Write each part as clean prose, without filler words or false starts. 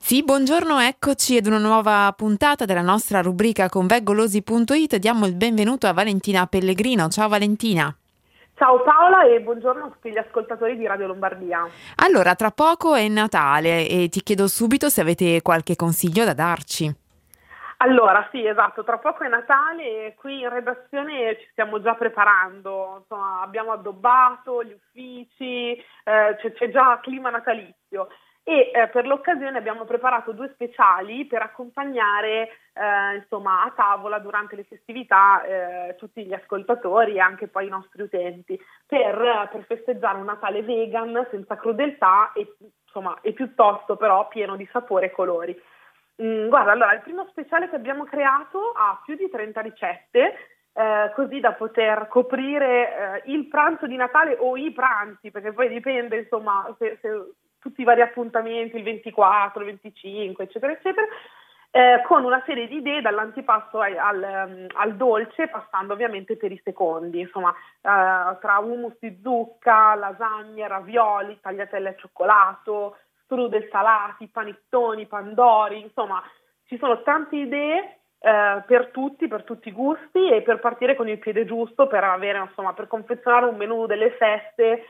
Sì, buongiorno, eccoci ad una nuova puntata della nostra rubrica conveggolosi.it. Diamo il benvenuto a Valentina Pellegrino. Ciao Valentina. Ciao Paola e buongiorno a tutti gli ascoltatori di Radio Lombardia. Allora, tra poco è Natale e ti chiedo subito se avete qualche consiglio da darci. Allora, sì, esatto, tra poco è Natale e qui in redazione ci stiamo già preparando, insomma, abbiamo addobbato gli uffici, c'è già clima natalizio e per l'occasione abbiamo preparato due speciali per accompagnare insomma, a tavola durante le festività tutti gli ascoltatori e anche poi i nostri utenti per festeggiare un Natale vegan senza crudeltà e, insomma, e piuttosto però pieno di sapore e colori. Guarda, allora, il primo speciale che abbiamo creato ha più di 30 ricette, così da poter coprire il pranzo di Natale o i pranzi, perché poi dipende, insomma, se tutti i vari appuntamenti, il 24, il 25, eccetera, eccetera, con una serie di idee dall'antipasto al dolce, passando ovviamente per i secondi, insomma, tra hummus di zucca, lasagne, ravioli, tagliatelle al cioccolato, strudel salati, panettoni, pandori, insomma ci sono tante idee per tutti i gusti e per partire con il piede giusto per avere, insomma, per confezionare un menù delle feste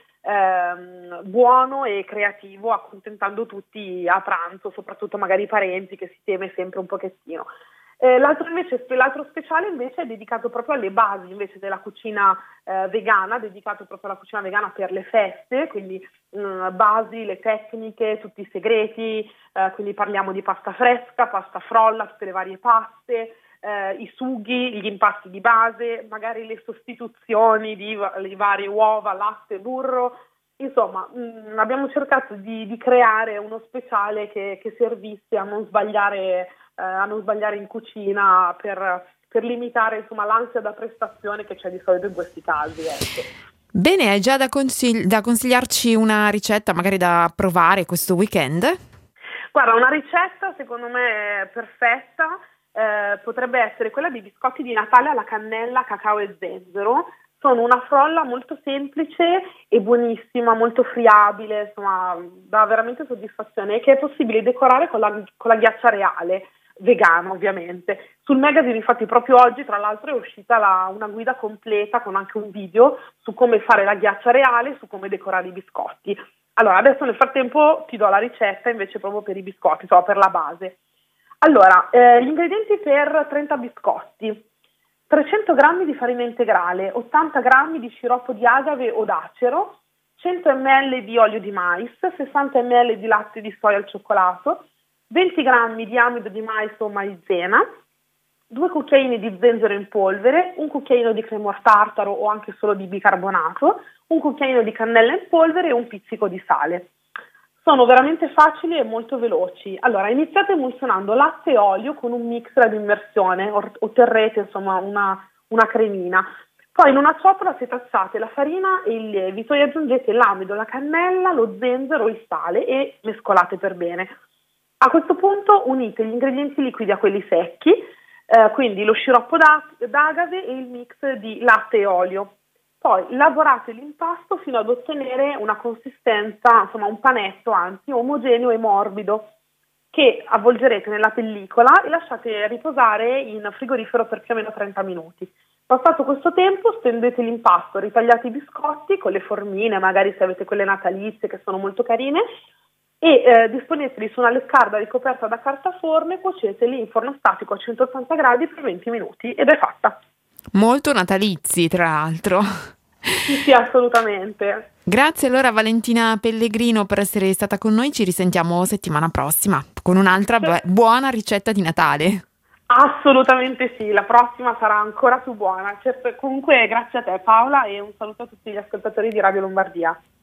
buono e creativo, accontentando tutti a pranzo, soprattutto magari i parenti che si teme sempre un pochettino. L'altro speciale invece è dedicato proprio alle basi invece della cucina vegana, dedicato proprio alla cucina vegana per le feste, quindi basi, le tecniche, tutti i segreti, quindi parliamo di pasta fresca, pasta frolla, tutte le varie paste, i sughi, gli impasti di base, magari le sostituzioni di varie uova, latte, burro. Insomma, abbiamo cercato di creare uno speciale che servisse a non sbagliare in cucina per limitare, insomma, l'ansia da prestazione che c'è di solito in questi casi, ecco. Bene, hai già da consigliarci una ricetta magari da provare questo weekend? Guarda, una ricetta secondo me perfetta potrebbe essere quella dei biscotti di Natale alla cannella, cacao e zenzero. Sono una frolla molto semplice e buonissima, molto friabile, insomma, dà veramente soddisfazione, che è possibile decorare con la ghiaccia reale, vegana ovviamente. Sul magazine infatti proprio oggi tra l'altro è uscita una guida completa con anche un video su come fare la ghiaccia reale, su come decorare i biscotti. Allora adesso nel frattempo ti do la ricetta invece proprio per i biscotti, insomma per la base. Allora, gli ingredienti per 30 biscotti: 300 g di farina integrale, 80 g di sciroppo di agave o d'acero, 100 ml di olio di mais, 60 ml di latte di soia al cioccolato, 20 g di amido di mais o maizena, 2 cucchiaini di zenzero in polvere, un cucchiaino di cremor tartaro o anche solo di bicarbonato, un cucchiaino di cannella in polvere e un pizzico di sale. Sono veramente facili e molto veloci. Allora, iniziate emulsionando latte e olio con un mixer ad immersione, otterrete insomma una cremina. Poi in una ciotola setacciate la farina e il lievito e aggiungete l'amido, la cannella, lo zenzero, il sale e mescolate per bene. A questo punto unite gli ingredienti liquidi a quelli secchi, quindi lo sciroppo d'agave e il mix di latte e olio. Poi lavorate l'impasto fino ad ottenere una consistenza, insomma un panetto anzi, omogeneo e morbido, che avvolgerete nella pellicola e lasciate riposare in frigorifero per più o meno 30 minuti. Passato questo tempo stendete l'impasto, ritagliate i biscotti con le formine, magari se avete quelle natalizie che sono molto carine, e disponeteli su una leccarda ricoperta da carta forno e cuoceteli in forno statico a 180 gradi per 20 minuti ed è fatta. Molto natalizi, tra l'altro. Sì, assolutamente. Grazie allora Valentina Pellegrino per essere stata con noi, ci risentiamo settimana prossima con un'altra buona ricetta di Natale. Assolutamente sì, la prossima sarà ancora più buona. Comunque grazie a te Paola e un saluto a tutti gli ascoltatori di Radio Lombardia.